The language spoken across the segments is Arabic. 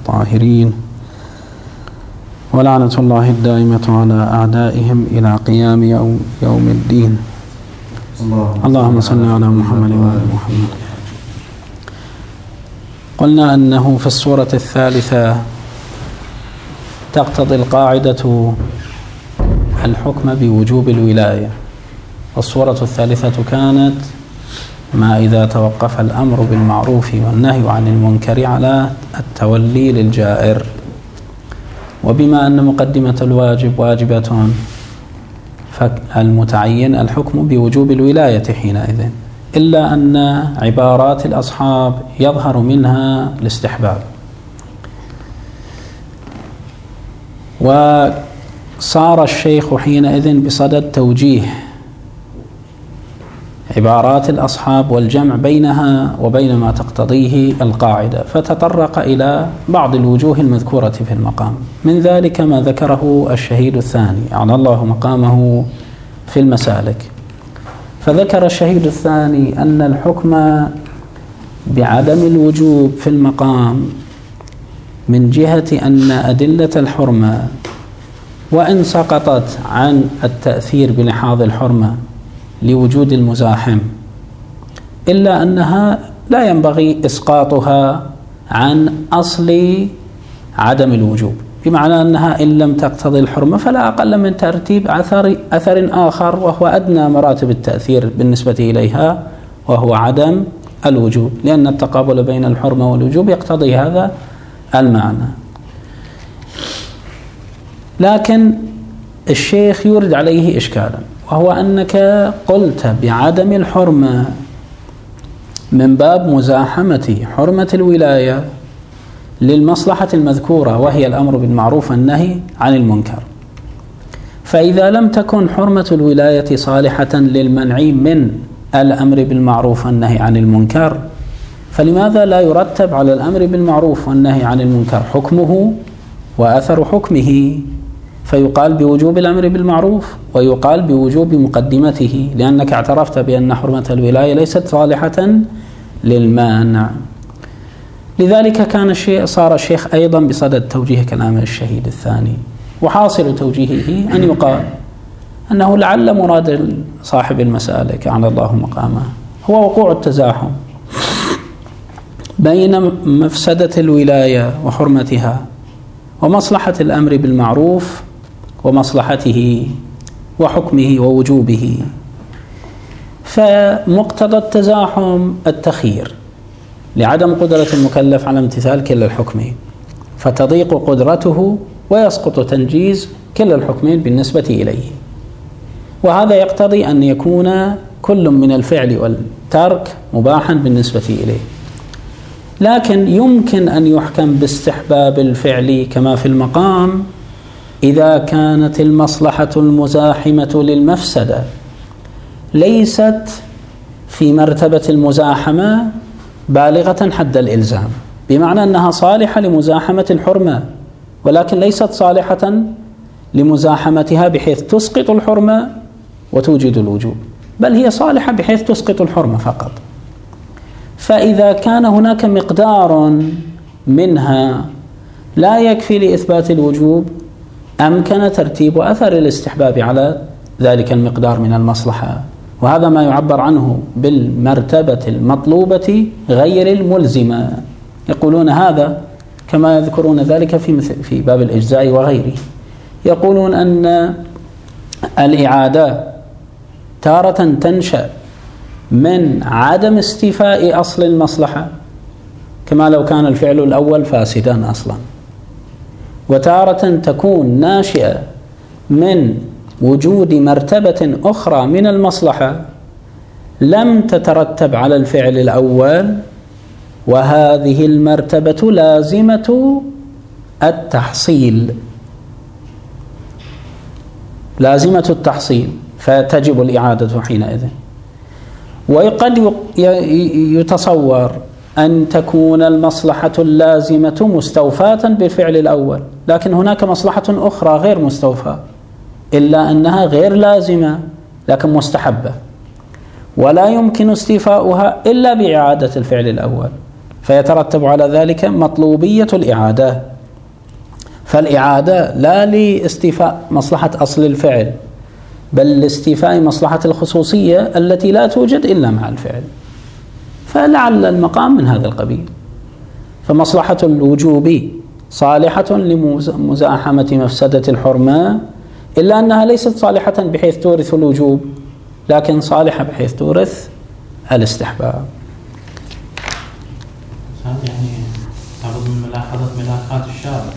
الطاهرين، ولعنة الله الدائمة على أعدائهم إلى قيام يوم الدين. اللهم صل على محمد وآل محمد. قلنا أنه في السورة الثالثة تقتضي القاعدة الحكم بوجوب الولاية. السورة الثالثة كانت ما إذا توقف الأمر بالمعروف والنهي عن المنكر على التولي للجائر. وبما أن مقدمة الواجب واجبة فالمتعين الحكم بوجوب الولاية حينئذ، إلا أن عبارات الأصحاب يظهر منها الاستحباب. وصار الشيخ حينئذ بصدد توجيه عبارات الأصحاب والجمع بينها وبين ما تقتضيه القاعدة، فتطرق إلى بعض الوجوه المذكورة في المقام. من ذلك ما ذكره الشهيد الثاني أعلى الله مقامه في المسالك، فذكر الشهيد الثاني أن الحكم بعدم الوجوب في المقام من جهة أن أدلة الحرمة وإن سقطت عن التأثير بلحاظ الحرمة لوجود المزاحم، إلا أنها لا ينبغي إسقاطها عن أصل عدم الوجوب، بمعنى أنها إن لم تقتضي الحرمة فلا أقل من ترتيب أثر آخر وهو أدنى مراتب التأثير بالنسبة إليها، وهو عدم الوجوب، لأن التقابل بين الحرمة والوجوب يقتضي هذا المعنى. لكن الشيخ يورد عليه إشكالا، وهو أنك قلت بعدم الحرمة من باب مزاحمة حرمة الولاية للمصلحة المذكورة وهي الأمر بالمعروف والنهي عن المنكر. فإذا لم تكن حرمة الولاية صالحة للمنع من الأمر بالمعروف والنهي عن المنكر، فلماذا لا يرتب على الأمر بالمعروف والنهي عن المنكر حكمه وأثر حكمه، فيقال بوجوب الأمر بالمعروف ويقال بوجوب مقدمته، لأنك اعترفت بأن حرمة الولاية ليست صالحة للمانع. لذلك صار الشيخ أيضا بصدد توجيه كلام الشهيد الثاني، وحاصل توجيهه أن يقال أنه لعل مراد صاحب المسالك على الله مقامه هو وقوع التزاحم بين مفسدة الولاية وحرمتها ومصلحة الأمر بالمعروف ومصلحته وحكمه ووجوبه. فمقتضى التزاحم التخيير لعدم قدرة المكلف على امتثال كلا الحكمين، فتضيق قدرته ويسقط تنجيز كلا الحكمين بالنسبة إليه. وهذا يقتضي أن يكون كل من الفعل والترك مباحا بالنسبة إليه. لكن يمكن أن يحكم باستحباب الفعل كما في المقام إذا كانت المصلحة المزاحمة للمفسدة ليست في مرتبة المزاحمة بالغة حد الإلزام، بمعنى أنها صالحة لمزاحمة الحرمة ولكن ليست صالحة لمزاحمتها بحيث تسقط الحرمة وتوجد الوجوب، بل هي صالحة بحيث تسقط الحرمة فقط. فإذا كان هناك مقدار منها لا يكفي لإثبات الوجوب أمكن ترتيب أثر الاستحباب على ذلك المقدار من المصلحة، وهذا ما يعبر عنه بالمرتبة المطلوبة غير الملزمة. يقولون هذا كما يذكرون ذلك في باب الإجزاء وغيره، يقولون أن الإعادة تارة تنشأ من عدم استيفاء أصل المصلحة كما لو كان الفعل الأول فاسدا أصلا، وتارة تكون ناشئة من وجود مرتبة أخرى من المصلحة لم تترتب على الفعل الأول، وهذه المرتبة لازمة التحصيل، لازمة التحصيل، فتجب الإعادة حينئذ. وقد يتصور أن تكون المصلحة اللازمة مستوفاة بالفعل الأول، لكن هناك مصلحة أخرى غير مستوفاة إلا أنها غير لازمة لكن مستحبة، ولا يمكن استيفاؤها إلا بإعادة الفعل الأول، فيترتب على ذلك مطلوبية الإعادة. فالإعادة لا لاستيفاء مصلحة أصل الفعل، بل لاستيفاء مصلحة الخصوصية التي لا توجد إلا مع الفعل، فلعل المقام من هذا القبيل. فمصلحة الوجوب صالحة لمزاحمة مفسدة الحرمة، إلا أنها ليست صالحة بحيث تورث الوجوب، لكن صالحة بحيث تورث الاستحباب. يعني تعرض من ملاحظة ملاحظات الشارع.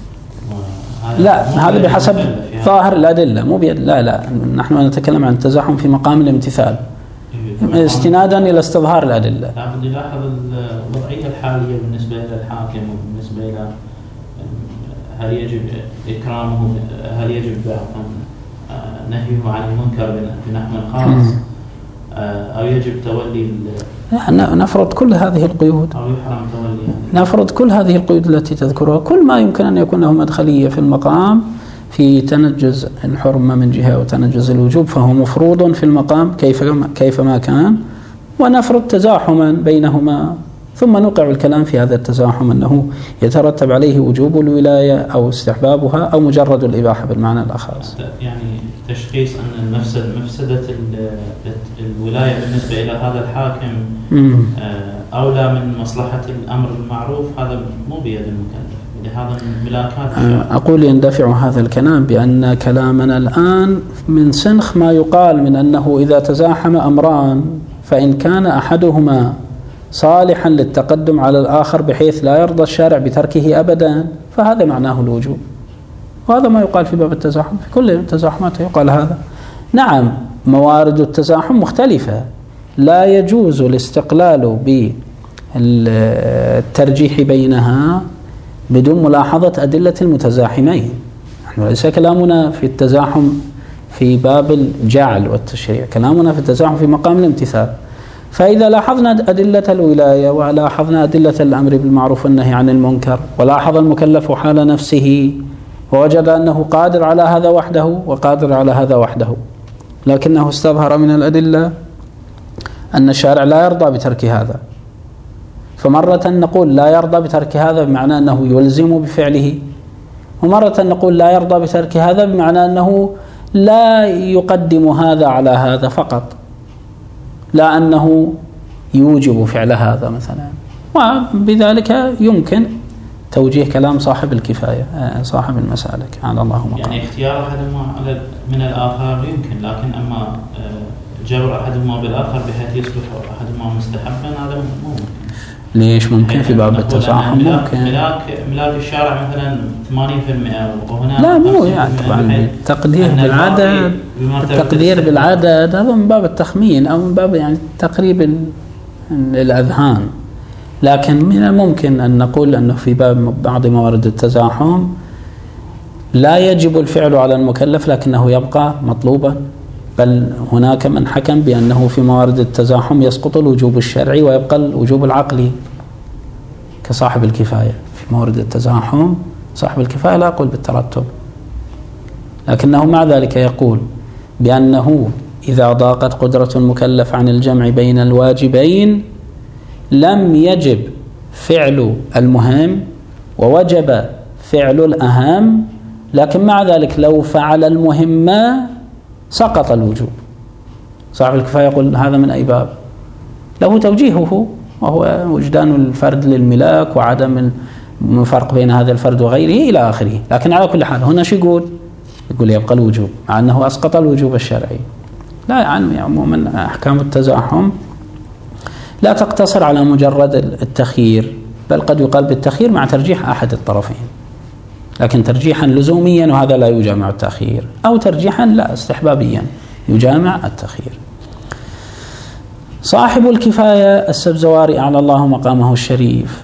لا، هذا بحسب ظاهر الأدلة، مو لا نحن نتكلم عن التزاحم في مقام الامتثال استنادا إلى استظهار الأدلة. لابد يلاحظ الوضعية الحالية بالنسبة إلى الحاكم، وبالنسبة إلى هل يجب إكرامه، هل يجب نهيه عن المنكر بنحو خاص، أو يجب تولي نفرض كل هذه القيود، أو يحرم تولي، نفرض كل هذه القيود التي تذكرها، كل ما يمكن أن يكون له مدخلية في المقام في تنجز الحرمة من جهة وتنجز الوجوب، فهو مفروض في المقام كيفما كان، ونفرض تزاحما بينهما، ثم نوقع الكلام في هذا التزاحم أنه يترتب عليه وجوب الولاية أو استحبابها أو مجرد الإباحة بالمعنى الأخص. يعني تشخيص أن مفسدة الولاية بالنسبة إلى هذا الحاكم أولى من مصلحة الأمر بالمعروف، هذا مو بيد المكلف. لهذا ملاكات أقول يندفع هذا الكلام بأن كلامنا الآن من سنخ ما يقال من أنه إذا تزاحم أمران فإن كان أحدهما صالحا للتقدم على الآخر بحيث لا يرضى الشارع بتركه أبدا، فهذا معناه الوجوب، وهذا ما يقال في باب التزاحم. في كل التزاحمات يقال هذا. نعم، موارد التزاحم مختلفة، لا يجوز الاستقلال بالترجيح بينها بدون ملاحظة أدلة المتزاحمين. نحن ليس كلامنا في التزاحم في باب الجعل والتشريع، كلامنا في التزاحم في مقام الامتثال. فإذا لاحظنا أدلة الولاية ولاحظنا أدلة الأمر بالمعروف والنهي عن المنكر، ولاحظ المكلف حال نفسه ووجد أنه قادر على هذا وحده وقادر على هذا وحده، لكنه استظهر من الأدلة أن الشارع لا يرضى بترك هذا، فمرة نقول لا يرضى بترك هذا بمعنى أنه يلزم بفعله، ومرة نقول لا يرضى بترك هذا بمعنى أنه لا يقدم هذا على هذا فقط، لا أنه يوجب فعل هذا مثلا. وبذلك يمكن توجيه كلام صاحب الكفاية صاحب المسالك على الله مقام. يعني اختيار أحدهما من الآخر يمكن، لكن أما جبر أحدهما بالآخر بحيث يصبح أحدهما مستحبا هذا مو ممكن. ليش ممكن؟ في باب التزاحم ممكن. ملاك الشارع مثلا 80% وهنا لا، مو يعني طبعا التقدير بالعدد، التقدير بالعدد هذا من باب التخمين أو من باب يعني تقريب الأذهان، لكن من الممكن أن نقول أنه في باب بعض موارد التزاحم لا يجب الفعل على المكلف لكنه يبقى مطلوبا، بل هناك من حكم بأنه في موارد التزاحم يسقط الوجوب الشرعي ويبقى الوجوب العقلي كصاحب الكفاية. في موارد التزاحم صاحب الكفاية لا يقول بالترتب، لكنه مع ذلك يقول بأنه إذا ضاقت قدرة المكلف عن الجمع بين الواجبين لم يجب فعل المهم ووجب فعل الأهم، لكن مع ذلك لو فعل المهم سقط الوجوب. صاحب الكفاية يقول هذا من أي باب؟ له توجيهه، وهو وجدان الفرد للملاك وعدم الفرق بين هذا الفرد وغيره إلى آخره. لكن على كل حال هنا شو يقول يبقى الوجوب مع أنه أسقط الوجوب الشرعي. لا يعني عموما أحكام التزاحم لا تقتصر على مجرد التخيير، بل قد يقال بالتخيير مع ترجيح أحد الطرفين، لكن ترجيحا لزوميا وهذا لا يجامع التأخير، أو ترجيحا لا استحبابيا يجامع التأخير. صاحب الكفاية السبزواري أعلى الله مقامه الشريف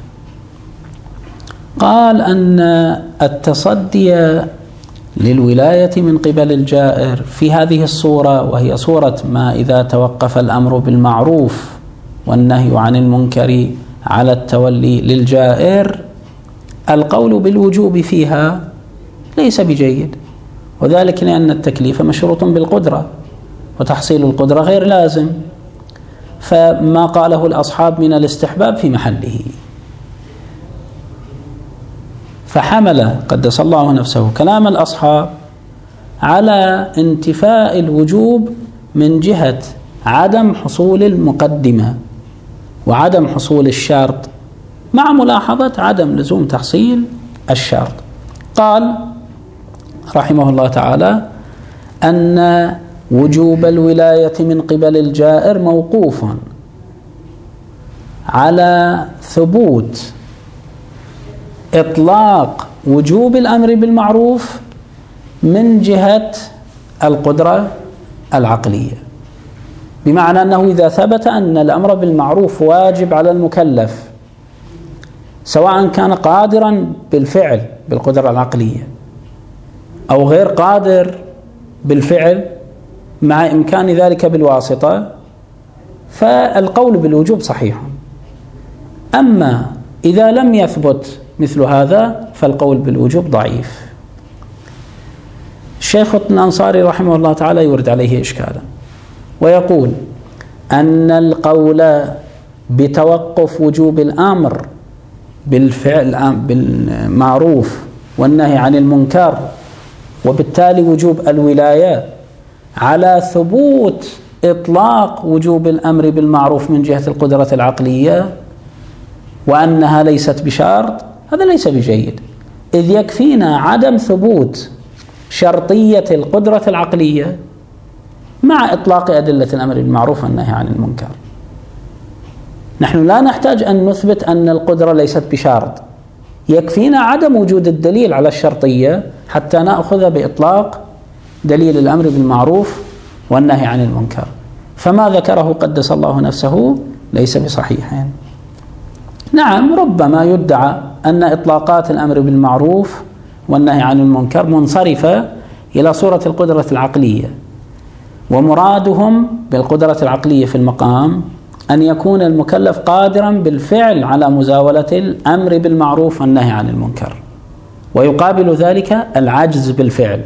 قال أن التصدي للولاية من قبل الجائر في هذه الصورة، وهي صورة ما إذا توقف الأمر بالمعروف والنهي عن المنكر على التولي للجائر، القول بالوجوب فيها ليس بجيد، وذلك لأن التكليف مشروط بالقدرة، وتحصيل القدرة غير لازم، فما قاله الأصحاب من الاستحباب في محله. فحمل قدس الله نفسه كلام الأصحاب على انتفاء الوجوب من جهة عدم حصول المقدمة وعدم حصول الشرط، مع ملاحظة عدم لزوم تحصيل الشرط. قال رحمه الله تعالى أن وجوب الولاية من قبل الجائر موقوف على ثبوت إطلاق وجوب الأمر بالمعروف من جهة القدرة العقلية، بمعنى أنه إذا ثبت أن الأمر بالمعروف واجب على المكلف سواء كان قادرا بالفعل بالقدرة العقلية أو غير قادر بالفعل مع إمكان ذلك بالواسطة، فالقول بالوجوب صحيح. أما إذا لم يثبت مثل هذا فالقول بالوجوب ضعيف. الشيخ الأنصاري رحمه الله تعالى يورد عليه إشكالا ويقول أن القول بتوقف وجوب الأمر بالفعل بالمعروف والنهي عن المنكر وبالتالي وجوب الولاية على ثبوت إطلاق وجوب الأمر بالمعروف من جهة القدرة العقلية وأنها ليست بشرط، هذا ليس بجيد، إذ يكفينا عدم ثبوت شرطية القدرة العقلية مع إطلاق أدلة الأمر بالمعروف والنهي عن المنكر. نحن لا نحتاج أن نثبت أن القدرة ليست بشرط، يكفينا عدم وجود الدليل على الشرطية حتى نأخذ بإطلاق دليل الأمر بالمعروف والنهي عن المنكر. فما ذكره قدس الله نفسه ليس بصحيح. نعم، ربما يدعى أن إطلاقات الأمر بالمعروف والنهي عن المنكر منصرفة إلى صورة القدرة العقلية، ومرادهم بالقدرة العقلية في المقام أن يكون المكلف قادرا بالفعل على مزاولة الأمر بالمعروف والنهي عن المنكر، ويقابل ذلك العجز بالفعل.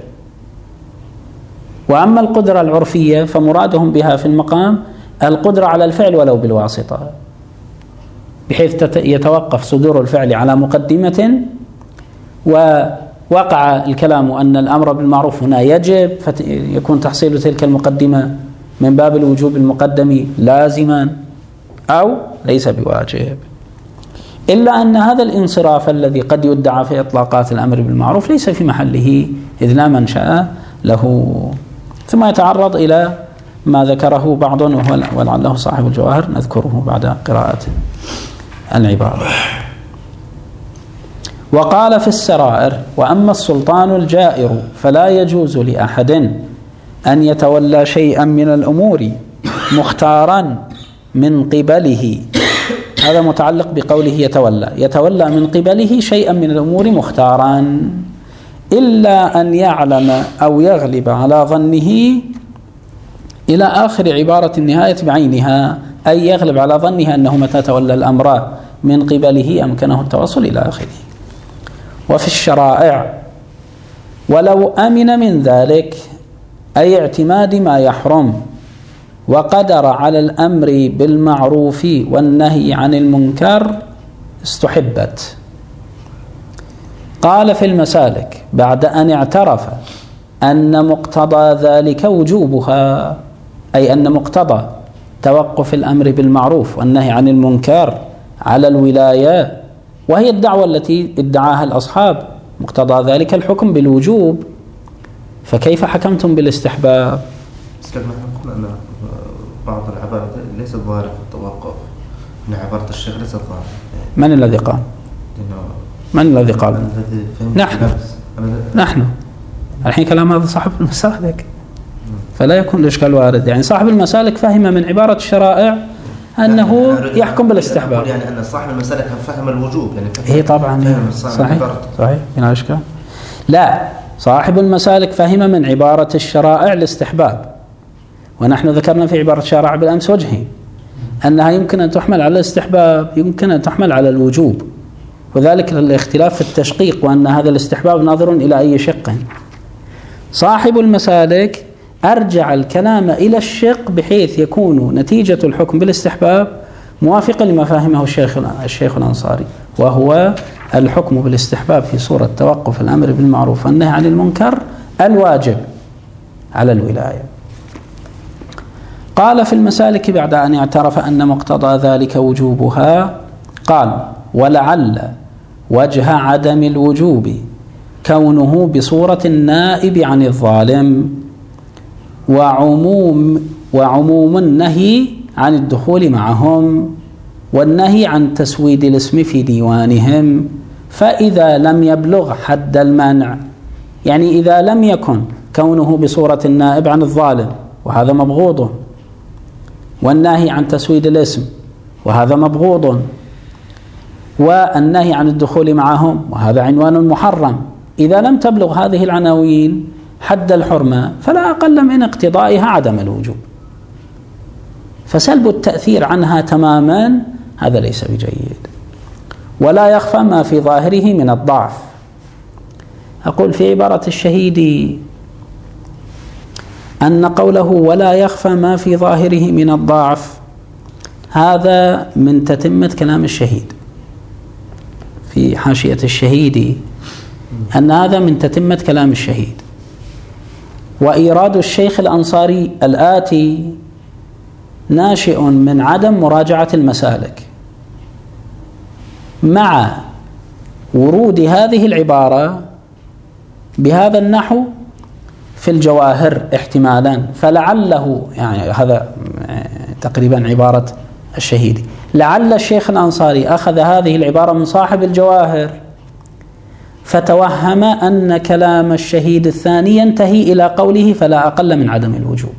وأما القدرة العرفية فمرادهم بها في المقام القدرة على الفعل ولو بالواسطة، بحيث يتوقف صدور الفعل على مقدمة، ووقع الكلام أن الأمر بالمعروف هنا يجب، فيكون تحصيل تلك المقدمة من باب الوجوب المقدم لازما أو ليس بواجب. إلا أن هذا الانصراف الذي قد يدعى في إطلاقات الأمر بالمعروف ليس في محله، إذ لا منشأ له. ثم يتعرض إلى ما ذكره بعض ولعله صاحب الجواهر نذكره بعد قراءة العبارة. وقال في السرائر: وأما السلطان الجائر فلا يجوز لأحد أن يتولى شيئا من الأمور مختارا من قبله. هذا متعلق بقوله يتولى من قبله شيئا من الأمور مختارا، إلا أن يعلم أو يغلب على ظنه إلى آخر عبارة النهاية بعينها، أي يغلب على ظنه أنه متى تولى الأمر من قبله أمكنه التوصل إلى آخره. وفي الشرائع: ولو أمن من ذلك، أي اعتماد ما يحرم، وقدر على الأمر بالمعروف والنهي عن المنكر استحبت. قال في المسالك: بعد أن اعترف أن مقتضى ذلك وجوبها، أي أن مقتضى توقف الأمر بالمعروف والنهي عن المنكر على الولاية، وهي الدعوة التي ادعاها الأصحاب، مقتضى ذلك الحكم بالوجوب، فكيف حكمتم بالاستحباب؟ استلمنا نقول أن بعض العبارات ليست ظاهرة في التوقف، أن عبارة الشيخ ليست ظاهرة. من الذي قال؟ من الذي قال؟ نحن الحين كلام هذا صاحب المسالك، فلا يكون الإشكال وارد. يعني صاحب المسالك فهم من عبارة الشرائع أنه يحكم بالاستحباب، يعني أن صاحب المسالك فهم الوجوب، يعني هي طبعا صحيح بلا إشكال. لا، صاحب المسالك فهم من عبارة الشرائع الاستحباب، ونحن ذكرنا في عبارة الشرائع بالأمس وجهين: أنها يمكن أن تحمل على الاستحباب، يمكن أن تحمل على الوجوب، وذلك الاختلاف في التشقيق، وأن هذا الاستحباب ناظر إلى أي شق. صاحب المسالك أرجع الكلام إلى الشق بحيث يكون نتيجة الحكم بالاستحباب موافقا لما فهمه الشيخ الأنصاري، وهو الحكم بالاستحباب في صورة توقف الأمر بالمعروف والنهي عن المنكر الواجب على الولاية. قال في المسالك بعد أن اعترف أن مقتضى ذلك وجوبها، قال: ولعل وجه عدم الوجوب كونه بصورة النائب عن الظالم، وعموم النهي عن الدخول معهم، والنهي عن تسويد الاسم في ديوانهم. فإذا لم يبلغ حد المنع، يعني إذا لم يكن كونه بصورة النائب عن الظالم وهذا مبغوض، والنهي عن تسويد الاسم وهذا مبغوض، والنهي عن الدخول معهم وهذا عنوان محرم، إذا لم تبلغ هذه العناوين حد الحرمة فلا أقل من اقتضائها عدم الوجوب. فسلب التأثير عنها تماما هذا ليس بجيد. ولا يخفى ما في ظاهره من الضعف. أقول في عبارة الشهيد أن قوله ولا يخفى ما في ظاهره من الضعف هذا من تتمة كلام الشهيد في حاشية الشهيد، أن هذا من تتمة كلام الشهيد. وإيراد الشيخ الأنصاري الآتي ناشئ من عدم مراجعة المسالك، مع ورود هذه العبارة بهذا النحو في الجواهر احتمالا، فلعله، يعني هذا تقريبا عبارة الشهيد، لعل الشيخ الأنصاري أخذ هذه العبارة من صاحب الجواهر فتوهم أن كلام الشهيد الثاني ينتهي إلى قوله فلا أقل من عدم الوجوب.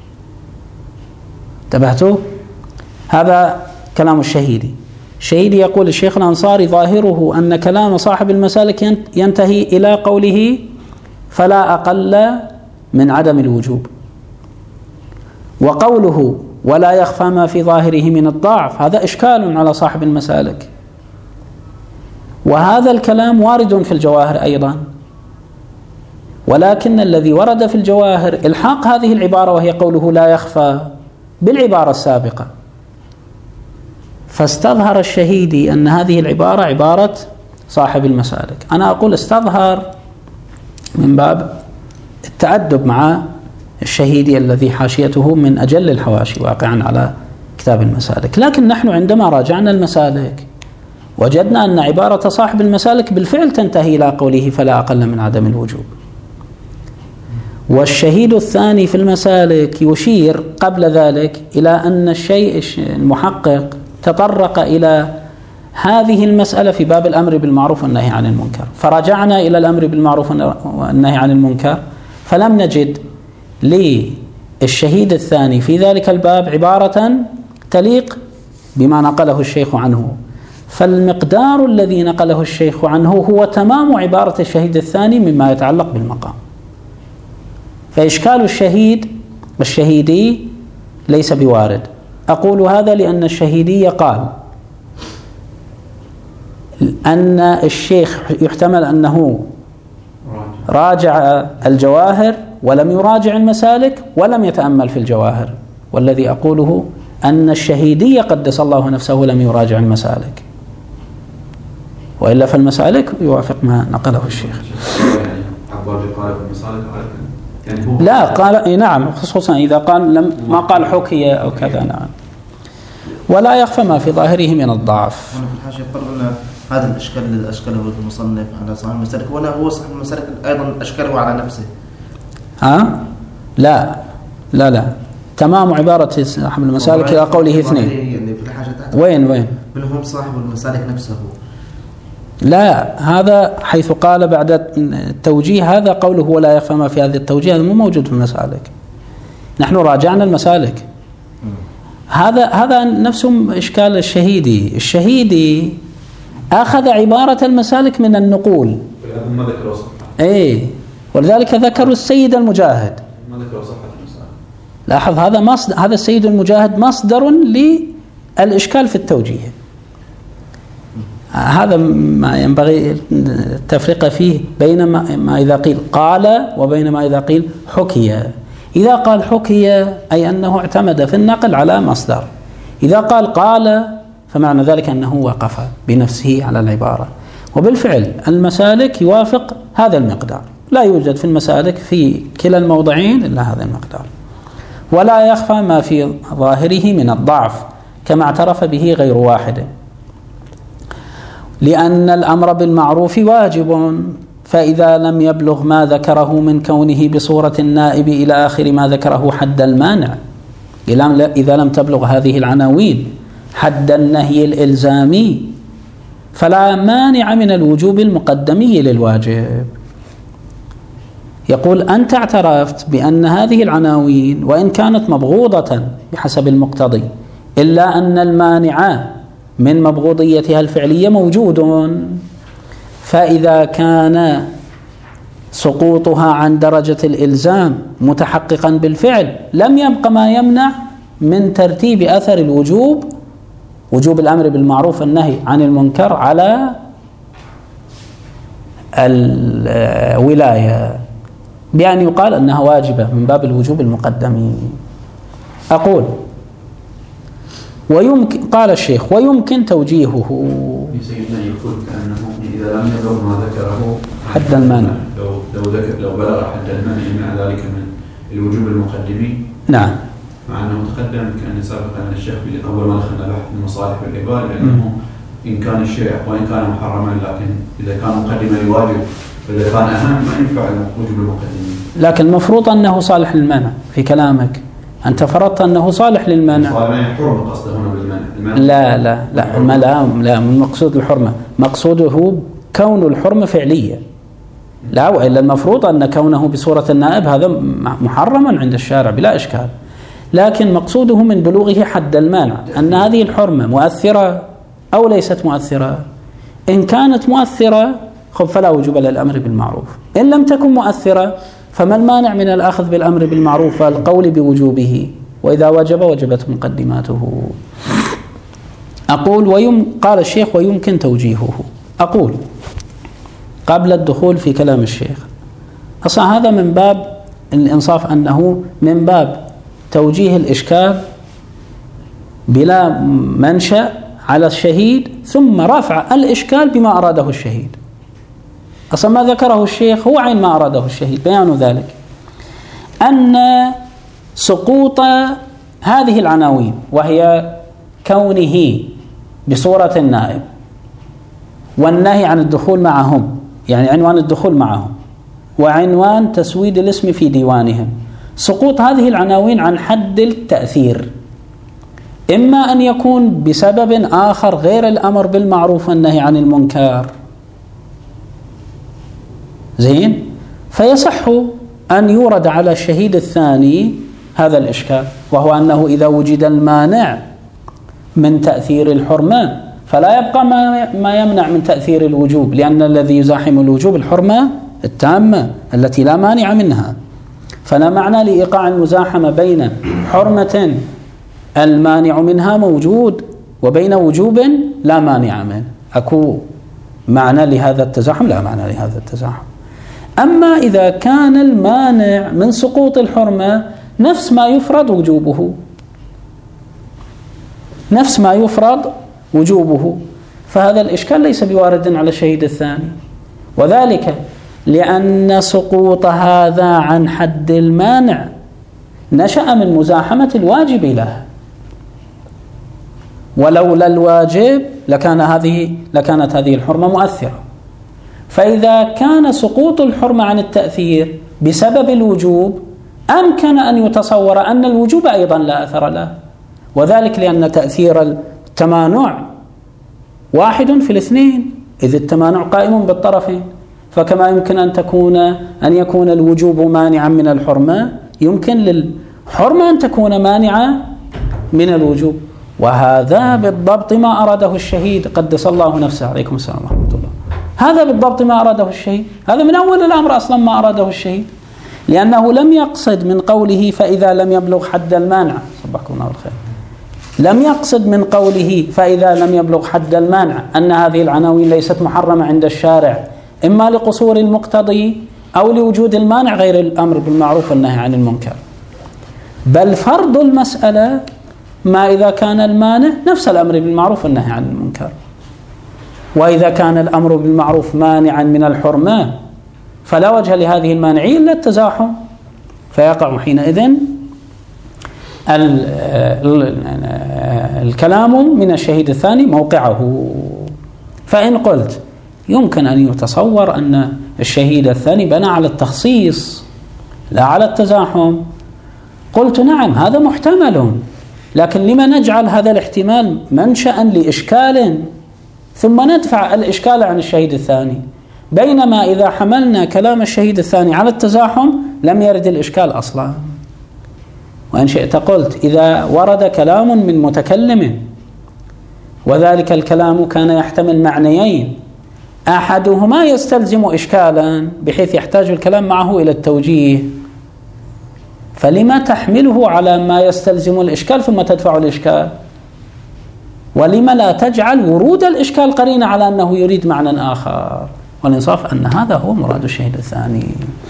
انتبهتوا؟ هذا كلام الشهيدي. الشهيدي يقول الشيخ الأنصاري ظاهره أن كلام صاحب المسالك ينتهي إلى قوله فلا أقل من عدم الوجوب، وقوله ولا يخفى ما في ظاهره من الضعف هذا إشكال على صاحب المسالك، وهذا الكلام وارد في الجواهر أيضا، ولكن الذي ورد في الجواهر إلحاق هذه العبارة وهي قوله لا يخفى بالعبارة السابقة، فاستظهر الشهيدي أن هذه العبارة عبارة صاحب المسالك. أنا أقول استظهر من باب التأدب مع الشهيدي الذي حاشيته من أجل الحواشي واقعا على كتاب المسالك، لكن نحن عندما راجعنا المسالك وجدنا أن عبارة صاحب المسالك بالفعل تنتهي إلى قوله فلا أقل من عدم الوجوب. والشهيد الثاني في المسالك يشير قبل ذلك إلى أن الشيء المحقق تطرق إلى هذه المسألة في باب الأمر بالمعروف والنهي عن المنكر، فرجعنا إلى الأمر بالمعروف والنهي عن المنكر فلم نجد للشهيد الثاني في ذلك الباب عبارة تليق بما نقله الشيخ عنه، فالمقدار الذي نقله الشيخ عنه هو تمام عبارة الشهيد الثاني مما يتعلق بالمقام. فإشكال الشهيدي ليس بوارد. أقول هذا لأن الشهيدي قال أن الشيخ يحتمل أنه راجع الجواهر ولم يراجع المسالك ولم يتأمل في الجواهر، والذي أقوله أن الشهيدي قدس الله نفسه لم يراجع المسالك، وإلا فالمسالك يوافق ما نقله الشيخ. لا قال نعم، خصوصا إذا قال ما قال حكي أو كذا. نعم. ولا يخفى ما في ظاهره من الضعف. أنا في الحاشية قررنا هذا الإشكال اللي أشكله المصنف على صاحب المسالك، وأنا هو صاحب المسالك أيضا أشكله على نفسه. لا تمام عبارة صاحب المسالك إلى قوله اثنين. يعني في الحاشية تحت وين منهم صاحب المسالك نفسه. لا، هذا حيث قال بعد التوجيه هذا قوله ولا يخفى ما في هذا التوجيه، هذا مو موجود في المسالك. نحن راجعنا المسالك. هذا نفسه إشكال الشهيدي أخذ عبارة المسالك من النقول. ولذلك ذكروا السيد المجاهد. ما ذكروا صحة المسالك. لاحظ هذا السيد المجاهد مصدر للإشكال في التوجيه. هذا ما ينبغي التفرقة فيه بين ما إذا قيل قال وبين ما إذا قيل حكي. إذا قال حكي أي أنه اعتمد في النقل على مصدر، إذا قال فمعنى ذلك أنه وقف بنفسه على العبارة. وبالفعل المسالك يوافق هذا المقدار، لا يوجد في المسالك في كلا الموضعين إلا هذا المقدار، ولا يخفى ما في ظاهره من الضعف كما اعترف به غير واحد، لأن الأمر بالمعروف واجب، فإذا لم يبلغ ما ذكره من كونه بصورة النائب إلى آخر ما ذكره حد المانع، إذا لم تبلغ هذه العناوين حد النهي الإلزامي فلا مانع من الوجوب المقدمي للواجب. يقول أنت اعترفت بأن هذه العناوين وإن كانت مبغوضة بحسب المقتضي إلا أن المانع من مبغوضيتها الفعلية موجود، فإذا كان سقوطها عن درجة الإلزام متحققا بالفعل لم يبق ما يمنع من ترتيب أثر الوجوب، وجوب الأمر بالمعروف والنهي عن المنكر على الولاية بأن يقال أنها واجبة من باب الوجوب المقدم. أقول ويمكن، قال الشيخ ويمكن توجيهه سيدنا يقول كأنه إذا لم يبلغ ما ذكره حد المانع، لو بلغ حد المانع مع ذلك من الوجوب المقدمي. نعم، مع أنه تقدم كأن سابقا أن الشيخ أول ما دخلنا بحث المصالح والعباد، لأنه إن كان الشيء وإن كان محرما لكن إذا كان مقدما لواجب فإذا كان أهم ما ينفع الوجوب المقدمي. لكن المفروض أنه صالح للمانع في كلامك، أنت فرضت أنه صالح للمانع. حرمة قصده هنا بالمانع. لا من مقصود الحرمة، مقصوده كون الحرمة فعلية، لا وإلا المفروض أن كونه بصورة النائب هذا محرما عند الشارع بلا إشكال، لكن مقصوده من بلوغه حد المانع أن هذه الحرمة مؤثرة أو ليست مؤثرة. إن كانت مؤثرة فلا وجوب للأمر بالمعروف، إن لم تكن مؤثرة فما المانع من الأخذ بالأمر بالمعروف والقول بوجوبه، وإذا وجبت مقدماته. أقول قال الشيخ ويمكن توجيهه. أقول قبل الدخول في كلام الشيخ، أصلا هذا من باب الإنصاف، أنه من باب توجيه الإشكال بلا منشأ على الشهيد ثم رفع الإشكال بما أراده الشهيد. أصلا ما ذكره الشيخ هو عين ما أراده الشهيد، بيان ذلك أن سقوط هذه العناوين وهي كونه بصورة النائب والنهي عن الدخول معهم، يعني عنوان الدخول معهم وعنوان تسويد الاسم في ديوانهم، سقوط هذه العناوين عن حد التأثير إما أن يكون بسبب آخر غير الأمر بالمعروف والنهي عن المنكر، زين، فيصح أن يورد على الشهيد الثاني هذا الإشكال، وهو أنه إذا وجد المانع من تأثير الحرمة فلا يبقى ما يمنع من تأثير الوجوب، لأن الذي يزاحم الوجوب الحرمة التامة التي لا مانع منها، فلا معنى لإيقاع المزاحمة بين حرمة المانع منها موجود وبين وجوب لا مانع منه. أكو معنى لهذا التزاحم؟ لا معنى لهذا التزاحم. أما إذا كان المانع من سقوط الحرمة نفس ما يفرض وجوبه فهذا الإشكال ليس بوارد على الشهيد الثاني، وذلك لأن سقوط هذا عن حد المانع نشأ من مزاحمة الواجب له، ولولا الواجب لكانت هذه الحرمة مؤثرة. فإذا كان سقوط الحرمة عن التأثير بسبب الوجوب أمكن أن يتصور أن الوجوب أيضا لا أثر له، وذلك لأن تأثير التمانع واحد في الاثنين، إذ التمانع قائم بالطرفين، فكما يمكن أن يكون الوجوب مانعا من الحرمة يمكن للحرمة أن تكون مانعة من الوجوب، وهذا بالضبط ما أراده الشهيد قدس الله نفسه. عليكم السلام ورحمة الله. هذا بالضبط ما أراده الشهيد، هذا من أول الأمر أصلا ما أراده الشهيد، لأنه لم يقصد من قوله فإذا لم يبلغ حد المانع، صبحكم الله بالخير، لم يقصد من قوله فإذا لم يبلغ حد المانع أن هذه العناوين ليست محرمة عند الشارع إما لقصور المقتضي أو لوجود المانع غير الأمر بالمعروف والنهي عن المنكر، بل فرض المسألة ما إذا كان المانع نفس الأمر بالمعروف والنهي عن المنكر. وإذا كان الأمر بالمعروف مانعا من الحرمة فلا وجه لهذه المانعية إلا التزاحم، فيقع حينئذ الكلام من الشهيد الثاني موقعه. فإن قلت يمكن أن يتصور أن الشهيد الثاني بنى على التخصيص لا على التزاحم، قلت نعم هذا محتمل، لكن لما نجعل هذا الاحتمال منشأ لإشكال ثم ندفع الإشكال عن الشهيد الثاني، بينما إذا حملنا كلام الشهيد الثاني على التزاحم لم يرد الإشكال أصلا. وإن شئت قلت إذا ورد كلام من متكلم وذلك الكلام كان يحتمل معنيين أحدهما يستلزم إشكالا بحيث يحتاج الكلام معه إلى التوجيه، فلما تحمله على ما يستلزم الإشكال ثم تدفع الإشكال؟ ولما لا تجعل ورود الإشكال قرينة على أنه يريد معنى آخر؟ والإنصاف أن هذا هو مراد الشهيد الثاني.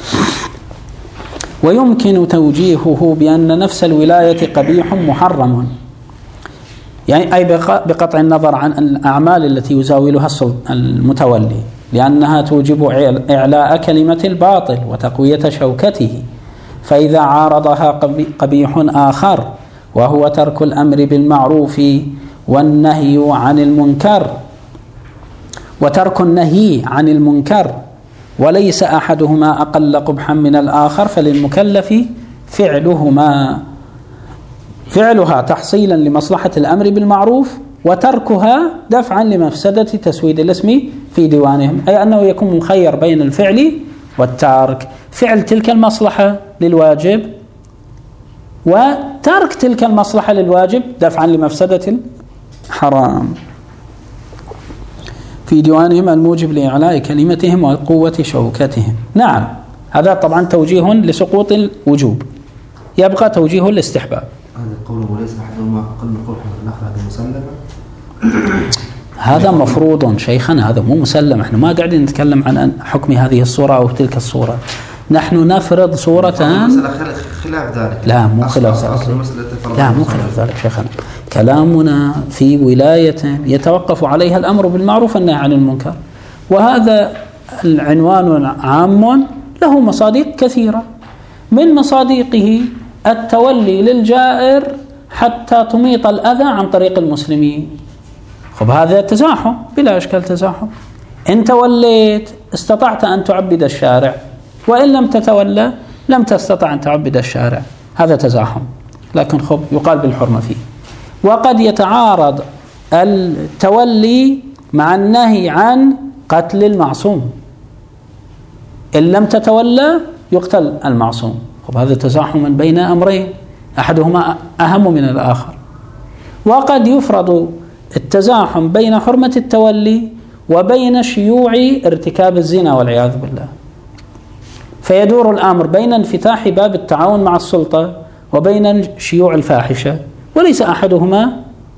ويمكن توجيهه بأن نفس الولاية قبيح محرم، يعني أي بقطع النظر عن الأعمال التي يزاولها المتولي، لأنها توجب إعلاء كلمة الباطل وتقوية شوكته، فإذا عارضها قبيح آخر وهو ترك الأمر بالمعروف والنهي عن المنكر وترك النهي عن المنكر وليس أحدهما أقل قبحا من الآخر، فللمكلف فعلها تحصيلا لمصلحة الأمر بالمعروف وتركها دفعا لمفسدة تسويد الاسم في ديوانهم، أي أنه يكون مخير بين الفعل والترك، فعل تلك المصلحة للواجب وترك تلك المصلحة للواجب دفعا لمفسدة الحرام في ديوانهم الموجب لإعلاء كلمتهم وقوة شوكتهم. نعم هذا طبعا توجيه لسقوط الوجوب، يبقى توجيه الاستحباب. هذا قوله وليس أحدهما أقل قبحا من الآخر، هذا مسلم؟ هذا مفروض شيخنا، هذا مو مسلم. احنا ما قاعدين نتكلم عن حكم هذه الصورة أو تلك الصورة، نحن نفرض صورة خلاف ذلك. لا مو خلاف ذلك، لا مو خلاف ذلك شيخنا. كلامنا في ولاية يتوقف عليها الأمر بالمعروف والنهي عن المنكر، وهذا العنوان عام له مصادق كثيرة، من مصادقه التولي للجائر حتى تميط الأذى عن طريق المسلمين. خب هذا تزاحم بلا إشكال، تزاحم. إن توليت استطعت أن تعبد الشارع، وإن لم تتولى لم تستطع أن تعبد الشارع، هذا تزاحم، لكن خب يقال بالحرمة فيه. وقد يتعارض التولي مع النهي عن قتل المعصوم، إن لم تتولى يقتل المعصوم، خب هذا تزاحم بين أمرين أحدهما أهم من الآخر. وقد يفرض التزاحم بين حرمة التولي وبين شيوع ارتكاب الزنا والعياذ بالله، فيدور الأمر بين انفتاح باب التعاون مع السلطة وبين شيوع الفاحشة، وليس أحدهما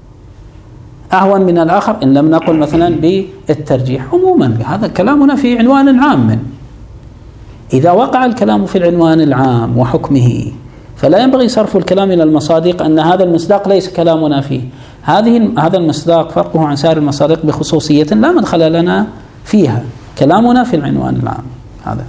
أهون من الآخر إن لم نقل مثلا بالترجيح. عموما هذا كلامنا في عنوان عام، إذا وقع الكلام في العنوان العام وحكمه فلا ينبغي صرف الكلام إلى المصادق أن هذا المصداق ليس كلامنا فيه. هذا المصداق فرقه عن سائر المصادق بخصوصية لا مدخل لنا فيها، كلامنا في العنوان العام هذا.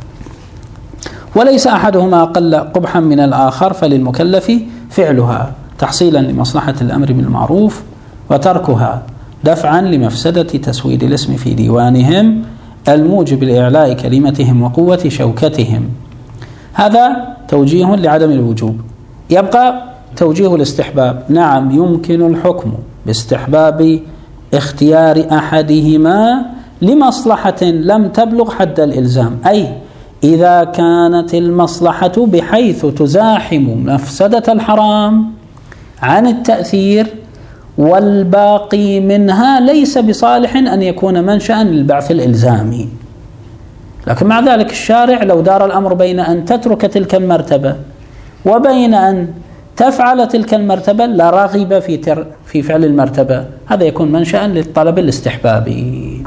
وليس أحدهما أقل قبحا من الآخر، فللمكلف فعلها تحصيلا لمصلحة الأمر بالمعروف وتركها دفعا لمفسدة تسويد الاسم في ديوانهم الموجب لإعلاء كلمتهم وقوة شوكتهم. هذا توجيه لعدم الوجوب. يبقى توجيه الاستحباب. نعم يمكن الحكم باستحباب اختيار أحدهما لمصلحة لم تبلغ حد الإلزام، أي إذا كانت المصلحة بحيث تزاحم مفسدة الحرام عن التأثير والباقي منها ليس بصالح أن يكون منشأ للبعث الإلزامي. لكن مع ذلك الشارع لو دار الأمر بين أن تترك تلك المرتبة وبين أن تفعل تلك المرتبة لرغب في فعل المرتبة، هذا يكون منشأ للطلب الاستحبابي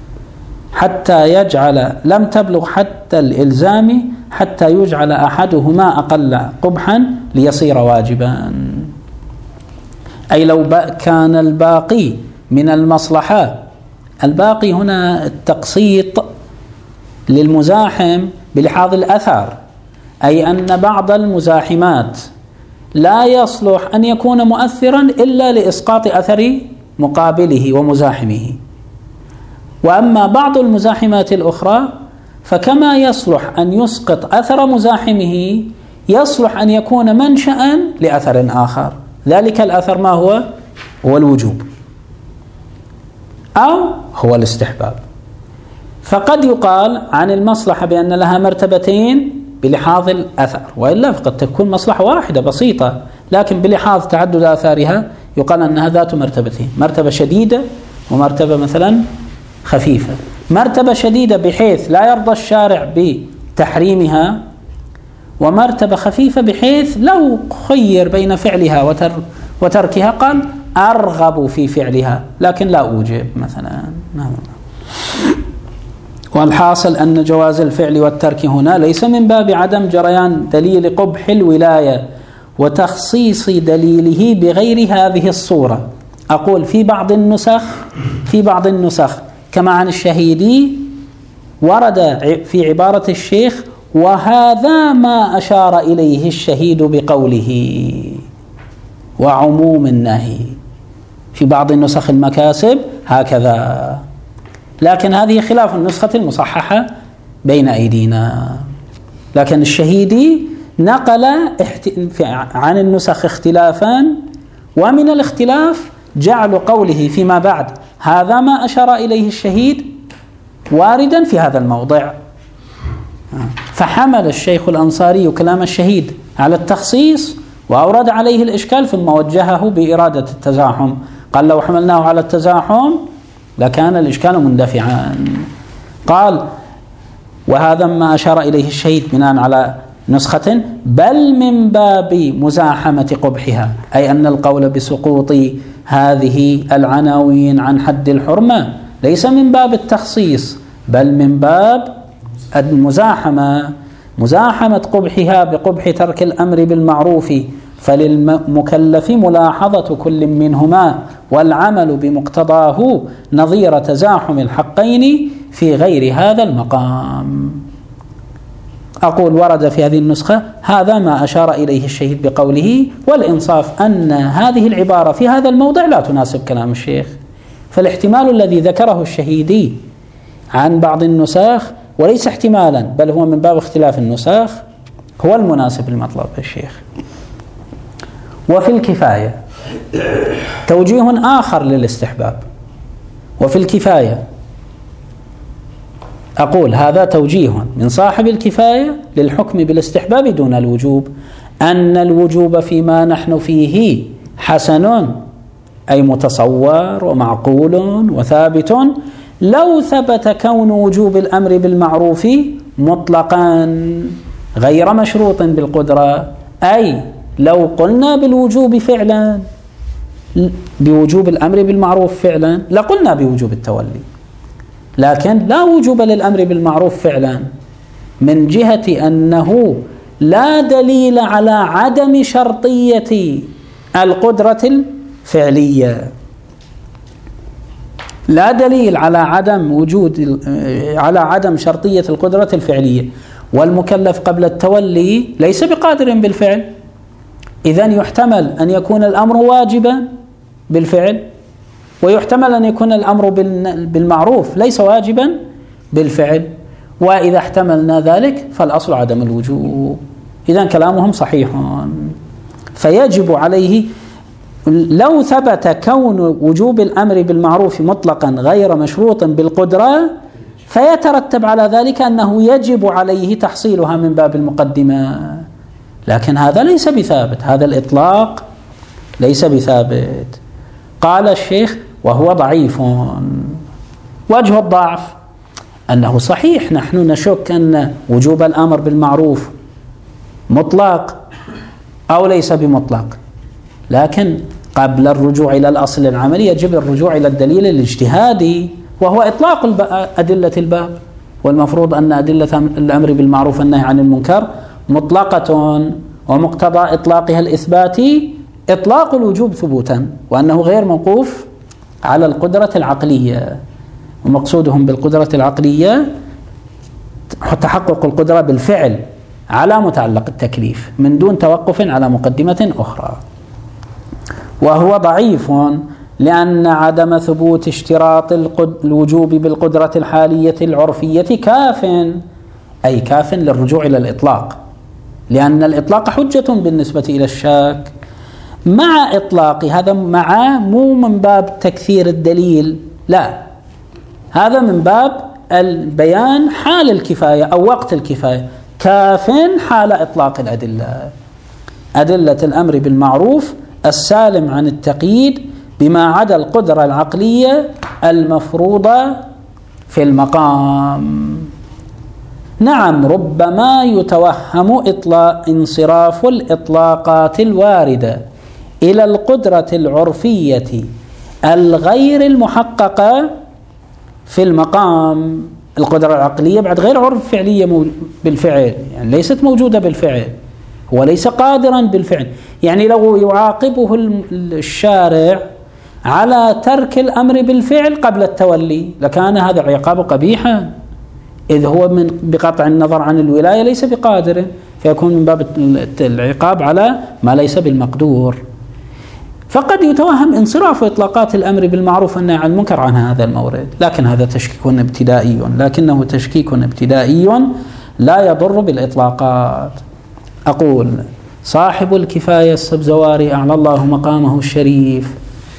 حتى يجعل لم تبلغ حتى الإلزام حتى يجعل أحدهما أقل قبحا ليصير واجبا. أي لو كان الباقي من المصلحة الباقي هنا التقسيط للمزاحم بلحاظ الأثر، أي أن بعض المزاحمات لا يصلح أن يكون مؤثرا إلا لإسقاط أثر مقابله ومزاحمه، وأما بعض المزاحمات الأخرى فكما يصلح أن يسقط أثر مزاحمه يصلح أن يكون منشأ لأثر آخر. ذلك الأثر ما هو؟ هو الوجوب أو هو الاستحباب. فقد يقال عن المصلحة بأن لها مرتبتين بلحاظ الأثر، وإلا فقد تكون مصلحة واحدة بسيطة، لكن بلحاظ تعدد آثارها يقال أنها ذات مرتبتين، مرتبة شديدة ومرتبة مثلا خفيفة. مرتبة شديدة بحيث لا يرضى الشارع بتحريمها، ومرتبة خفيفة بحيث لو خير بين فعلها وتركها قال أرغب في فعلها لكن لا أوجب مثلا. والحاصل أن جواز الفعل والترك هنا ليس من باب عدم جريان دليل قبح الولاية وتخصيص دليله بغير هذه الصورة. أقول في بعض النسخ كما عن الشهيدي ورد في عبارة الشيخ وهذا ما أشار إليه الشهيد بقوله وعموم النهي. في بعض النسخ المكاسب هكذا، لكن هذه خلاف النسخة المصححة بين أيدينا. لكن الشهيدي نقل عن النسخ اختلافا، ومن الاختلاف جعل قوله فيما بعد هذا ما أشار إليه الشهيد واردا في هذا الموضع. فحمل الشيخ الأنصاري كلام الشهيد على التخصيص وأورد عليه الإشكال، ثم وجهه بإرادة التزاحم. قال لو حملناه على التزاحم لكان الإشكال مندفعا. قال وهذا ما أشار إليه الشهيد بناء على نسخة بل من باب مزاحمة قبحها، أي أن القول بسقوط هذه العناوين عن حد الحرمة ليس من باب التخصيص بل من باب مزاحمة قبحها بقبح ترك الأمر بالمعروف، فللمكلف ملاحظة كل منهما والعمل بمقتضاه نظير تزاحم الحقين في غير هذا المقام. أقول ورد في هذه النسخة هذا ما أشار إليه الشهيد بقوله، والإنصاف أن هذه العبارة في هذا الموضع لا تناسب كلام الشيخ، فالاحتمال الذي ذكره الشهيدي عن بعض النسخ وليس احتمالا بل هو من باب اختلاف النسخ هو المناسب لمطلب الشيخ. وفي الكفاية توجيه آخر للاستحباب. وفي الكفاية أقول هذا توجيه من صاحب الكفاية للحكم بالاستحباب دون الوجوب، أن الوجوب فيما نحن فيه حسن أي متصور ومعقول وثابت لو ثبت كون وجوب الأمر بالمعروف مطلقا غير مشروط بالقدرة، أي لو قلنا بالوجوب فعلا بوجوب الأمر بالمعروف فعلا لقلنا بوجوب التولي، لكن لا وجوب للأمر بالمعروف فعلا من جهة أنه لا دليل على عدم شرطية القدرة الفعلية، لا دليل على عدم شرطية القدرة الفعلية، والمكلف قبل التولي ليس بقادر بالفعل، إذن يحتمل أن يكون الأمر واجبا بالفعل، ويحتمل أن يكون الأمر بالمعروف ليس واجبا بالفعل، وإذا احتملنا ذلك فالأصل عدم الوجوب. إذن كلامهم صحيح، فيجب عليه لو ثبت كون وجوب الأمر بالمعروف مطلقا غير مشروط بالقدرة فيترتب على ذلك أنه يجب عليه تحصيلها من باب المقدمة، لكن هذا ليس بثابت، هذا الإطلاق ليس بثابت. قال الشيخ وهو ضعيف. وجه الضعف أنه صحيح نحن نشك أن وجوب الأمر بالمعروف مطلق أو ليس بمطلق، لكن قبل الرجوع إلى الأصل العملي يجب الرجوع إلى الدليل الاجتهادي وهو إطلاق أدلة الباب، والمفروض أن أدلة الأمر بالمعروف والنهي عن المنكر مطلقة، ومقتضى إطلاقها الإثباتي إطلاق الوجوب ثبوتا، وأنه غير موقوف على القدرة العقلية. ومقصودهم بالقدرة العقلية تحقق القدرة بالفعل على متعلق التكليف من دون توقف على مقدمة أخرى، وهو ضعيف لأن عدم ثبوت اشتراط الوجوب بالقدرة الحالية العرفية كاف، أي كاف للرجوع إلى الإطلاق، لأن الإطلاق حجة بالنسبة إلى الشاك مع إطلاق هذا، مع مو من باب تكثير الدليل، لا، هذا من باب البيان حال الكفاية أو وقت الكفاية، كاف حال إطلاق الأدلة، أدلة الأمر بالمعروف السالم عن التقييد بما عدا القدرة العقلية المفروضة في المقام. نعم، ربما يتوهم انصراف الإطلاقات الواردة إلى القدرة العرفية الغير المحققة في المقام. القدرة العقلية بعد غير عرف فعلية بالفعل، يعني ليست موجودة بالفعل، هو ليس قادرا بالفعل. يعني لو يعاقبه الشارع على ترك الأمر بالفعل قبل التولي لكان هذا العقاب قبيحا، إذ هو بقطع النظر عن الولاية ليس بقادر، فيكون من باب العقاب على ما ليس بالمقدور. فقد يتوهم انصراف إطلاقات الأمر بالمعروف والنهي عن المنكر عن هذا المورد، لكن هذا تشكيك ابتدائي، لكنه تشكيك ابتدائي لا يضر بالإطلاقات. أقول صاحب الكفاية السبزواري أعلى الله مقامه الشريف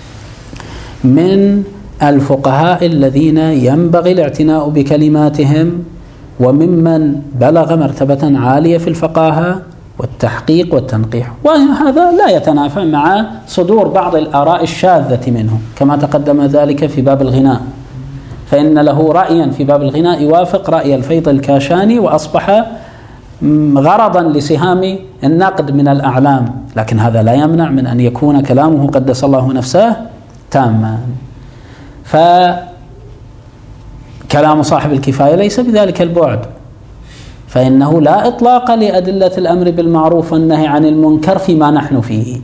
من الفقهاء الذين ينبغي الاعتناء بكلماتهم، وممن بلغ مرتبة عالية في الفقاهة والتحقيق والتنقيح، وهذا لا يتنافى مع صدور بعض الآراء الشاذة منه، كما تقدم ذلك في باب الغناء، فإن له رأيا في باب الغناء يوافق رأي الفيض الكاشاني، وأصبح غرضا لسهام النقد من الأعلام، لكن هذا لا يمنع من أن يكون كلامه قدس الله نفسه تاما. فكلام صاحب الكفاية ليس بذلك البعد، فإنه لا إطلاق لأدلة الأمر بالمعروف والنهي عن المنكر فيما نحن فيه.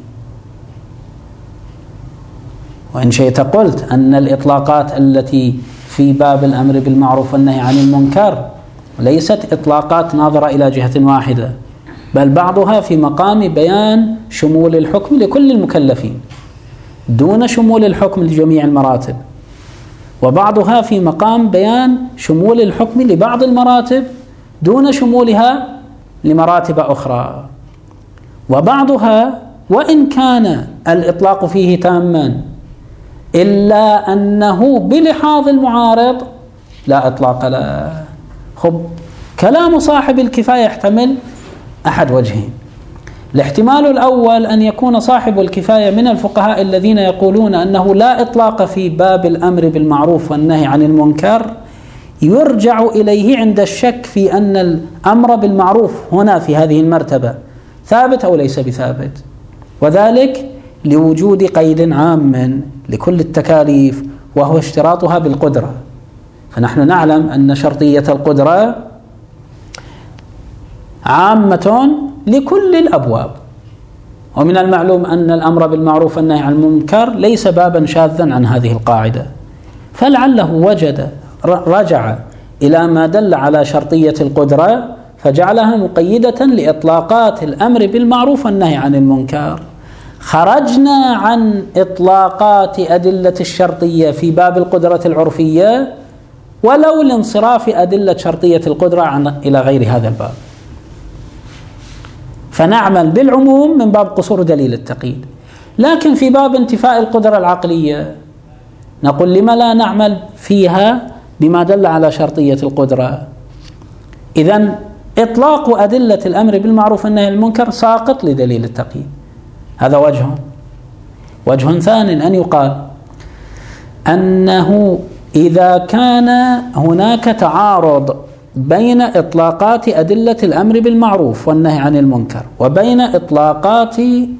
وإن شئت قلت أن الإطلاقات التي في باب الأمر بالمعروف والنهي عن المنكر ليست إطلاقات ناظرة إلى جهة واحدة، بل بعضها في مقام بيان شمول الحكم لكل المكلفين دون شمول الحكم لجميع المراتب، وبعضها في مقام بيان شمول الحكم لبعض المراتب دون شمولها لمراتب أخرى، وبعضها وإن كان الإطلاق فيه تاما إلا أنه بلحاظ المعارض لا إطلاق له. خب، كلام صاحب الكفاية يحتمل أحد وجهين. الاحتمال الأول أن يكون صاحب الكفاية من الفقهاء الذين يقولون أنه لا إطلاق في باب الأمر بالمعروف والنهي عن المنكر، يرجع إليه عند الشك في أن الأمر بالمعروف هنا في هذه المرتبة ثابت أو ليس بثابت، وذلك لوجود قيد عام لكل التكاليف وهو اشتراطها بالقدرة. فنحن نعلم أن شرطية القدرة عامة لكل الأبواب، ومن المعلوم أن الأمر بالمعروف والنهي عن المنكر ليس بابا شاذا عن هذه القاعدة، فلعله رجع إلى ما دل على شرطية القدرة فجعلها مقيدة لإطلاقات الأمر بالمعروف والنهي عن المنكر. خرجنا عن إطلاقات أدلة الشرطية في باب القدرة العرفية ولو لانصراف أدلة شرطية القدرة إلى غير هذا الباب، فنعمل بالعموم من باب قصور دليل التقييد. لكن في باب انتفاء القدرة العقلية نقول لما لا نعمل فيها بما دل على شرطية القدرة؟ إذن إطلاق أدلة الأمر بالمعروف والنهي عن المنكر ساقط لدليل التقييد، هذا وجه. وجه ثاني أن يقال أنه إذا كان هناك تعارض بين إطلاقات أدلة الأمر بالمعروف والنهي عن المنكر وبين إطلاقات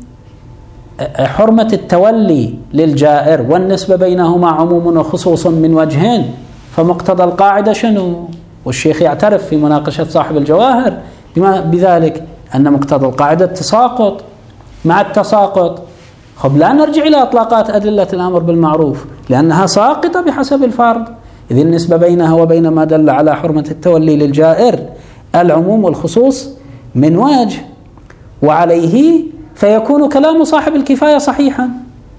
حرمة التولي للجائر والنسبة بينهما عموم وخصوص من وجهين، فمقتضى القاعدة شنو؟ والشيخ يعترف في مناقشة صاحب الجواهر بذلك أن مقتضى القاعدة التساقط. مع التساقط خب لا نرجع إلى إطلاقات أدلة الأمر بالمعروف لأنها ساقطة بحسب الفرض، إذ النسبة بينها وبين ما دل على حرمة التولي للجائر العموم والخصوص من وجه، وعليه فيكون كلام صاحب الكفاية صحيحا.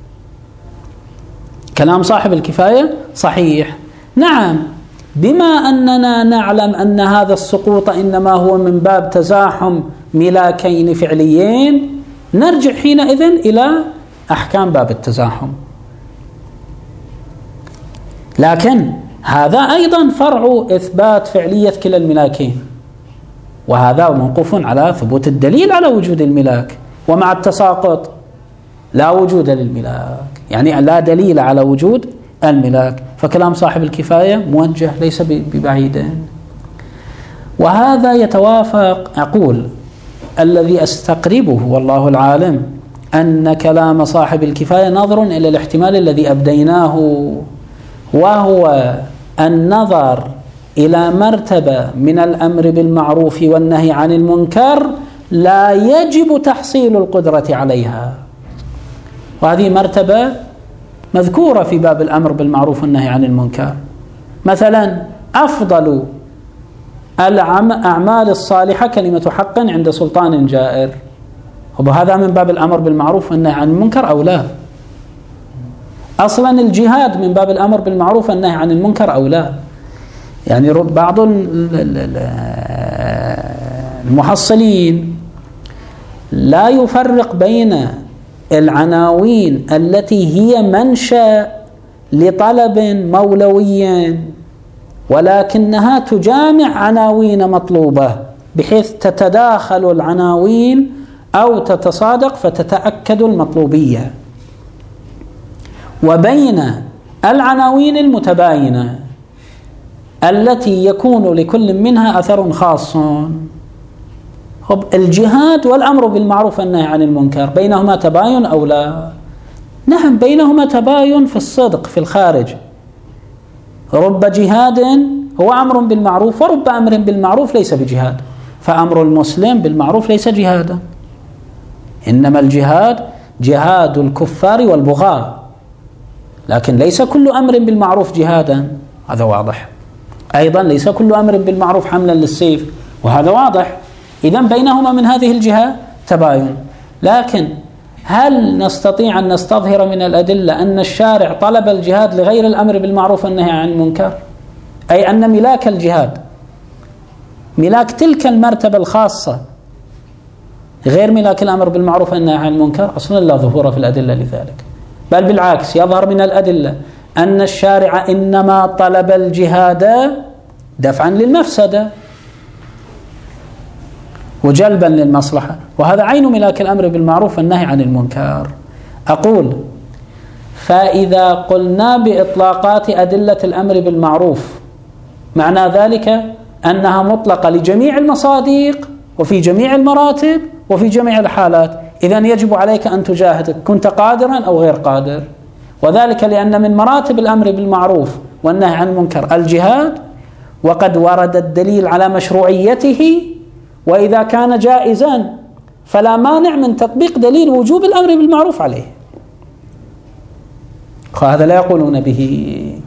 كلام صاحب الكفاية صحيح. نعم، بما أننا نعلم أن هذا السقوط إنما هو من باب تزاحم ملاكين فعليين، نرجع حينئذ إلى أحكام باب التزاحم. لكن هذا أيضا فرع إثبات فعلية كلا الملاكين، وهذا موقوف على ثبوت الدليل على وجود الملاك، ومع التساقط لا وجود للملاك، يعني لا دليل على وجود الملاك، فكلام صاحب الكفاية موجه ليس ببعيد. وهذا يتوافق، أقول الذي أستقربه والله العالم أن كلام صاحب الكفاية نظر إلى الاحتمال الذي أبديناه، وهو النظر إلى مرتبة من الأمر بالمعروف والنهي عن المنكر لا يجب تحصيل القدرة عليها، وهذه مرتبة مذكورة في باب الأمر بالمعروف والنهي عن المنكر. مثلا أفضل الأعمال الصالحة كلمة حق عند سلطان جائر، وهذا من باب الأمر بالمعروف والنهي عن المنكر أو لا؟ أصلا الجهاد من باب الأمر بالمعروف والنهي عن المنكر أو لا؟ يعني بعض المحصلين لا يفرق بين العناوين التي هي منشأ لطلب مولوي ولكنها تجامع عناوين مطلوبة بحيث تتداخل العناوين أو تتصادق فتتأكد المطلوبية، وبين العناوين المتباينة التي يكون لكل منها أثر خاص. الجهاد والأمر بالمعروف والنهي عن المنكر بينهما تباين أو لا؟ نعم، بينهما تباين في الصدق في الخارج. رب جهاد هو أمر بالمعروف، ورب أمر بالمعروف ليس بجهاد، فأمر المسلم بالمعروف ليس جهادا، إنما الجهاد جهاد الكفار والبغاة، لكن ليس كل أمر بالمعروف جهادا، هذا واضح. أيضا ليس كل أمر بالمعروف حملا للسيف، وهذا واضح. إذن بينهما من هذه الجهة تباين. لكن هل نستطيع أن نستظهر من الأدلة أن الشارع طلب الجهاد لغير الأمر بالمعروف والنهي عن المنكر؟ أي أن ملاك الجهاد، ملاك تلك المرتبة الخاصة غير ملاك الأمر بالمعروف والنهي عن المنكر، أصلا لا ظهور في الأدلة لذلك، بل بالعكس يظهر من الأدلة أن الشارع إنما طلب الجهاد دفعا للمفسدة وجلبا للمصلحة، وهذا عين ملاك الأمر بالمعروف والنهي عن المنكر. أقول فإذا قلنا بإطلاقات أدلة الأمر بالمعروف معنى ذلك أنها مطلقة لجميع المصادق وفي جميع المراتب وفي جميع الحالات، إذن يجب عليك أن تجاهد كنت قادرا أو غير قادر، وذلك لأن من مراتب الأمر بالمعروف والنهي عن المنكر الجهاد، وقد ورد الدليل على مشروعيته، وإذا كان جائزا فلا مانع من تطبيق دليل وجوب الأمر بالمعروف عليه، وهذا لا يقولون به.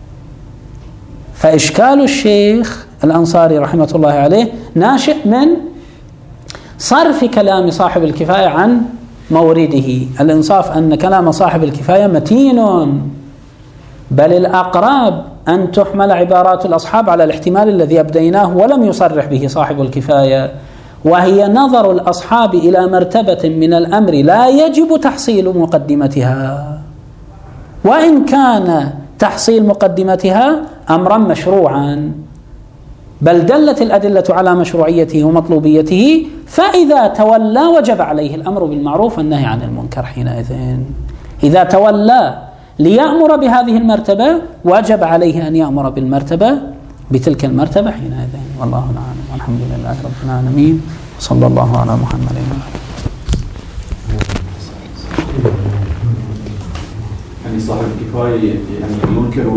فإشكال الشيخ الأنصاري رحمة الله عليه ناشئ من صرف كلام صاحب الكفاية عن مورده. الإنصاف أن كلام صاحب الكفاية متين، بل الأقرب أن تحمل عبارات الأصحاب على الاحتمال الذي أبديناه ولم يصرح به صاحب الكفاية، وهي نظر الأصحاب إلى مرتبة من الأمر لا يجب تحصيل مقدمتها، وإن كان تحصيل مقدمتها أمرا مشروعا، بل دلت الأدلة على مشروعيته ومطلوبيته، فإذا تولى وجب عليه الأمر بالمعروف والنهي عن المنكر. حينئذ إذا تولى ليأمر بهذه المرتبة وجب عليه أن يأمر بالمرتبة بتلك المرتبة حينئذ. والله أعلم، والحمد لله رب العالمين، صلى الله على محمد. يعني صاحب الكفاية يعني ينكر